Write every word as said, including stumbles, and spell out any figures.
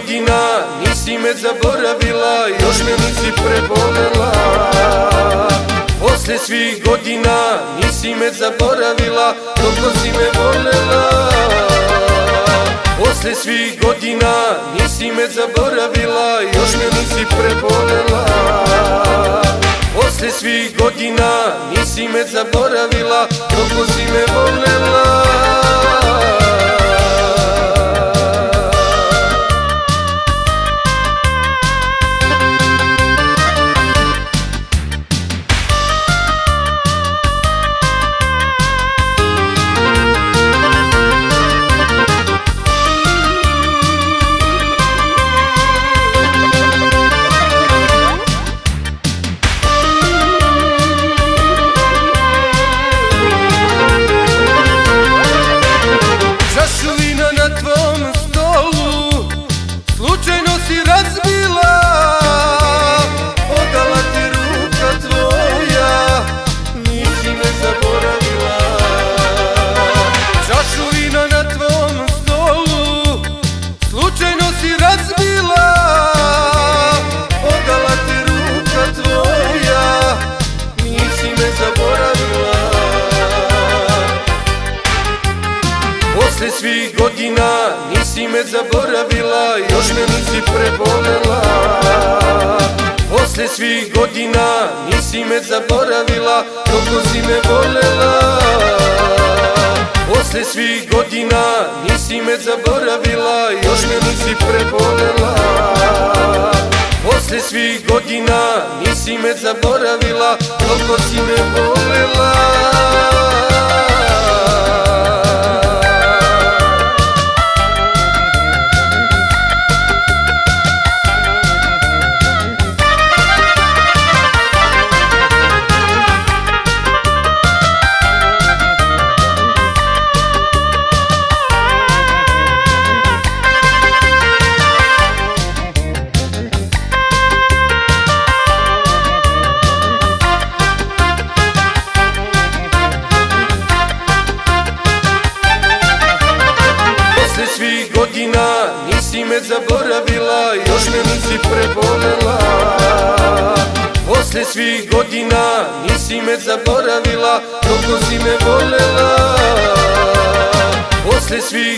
godina nisi me zaboravila, još me nisi prebolela. Posle svih godina nisi me zaboravila, toliko si me volela. Posle svih godina nisi me zaboravila, još me nisi prebolela. Posle svih godina nisi me zaboravila, toliko si me volela. Slučajno si razbila, odala ti ruka tvoja, nisi me zaboravila. Čašu vina na tvom stolu, slučajno si razbila, odala ti ruka tvoja, nisi me zaboravila. Posle svih godina nisi me zaboravila, još me nisi prebolela. Posle svih godina nisi me zaboravila, toliko si me volela. Posle svih godina nisi me zaboravila, još me nisi prebolela. Posle svih godina nisi me zaboravila, toliko si me volela. Svih godina nisi me zaboravila, još me nisi prebolela. Posle svih godina nisi me zaboravila, toliko si me volela. Posle svih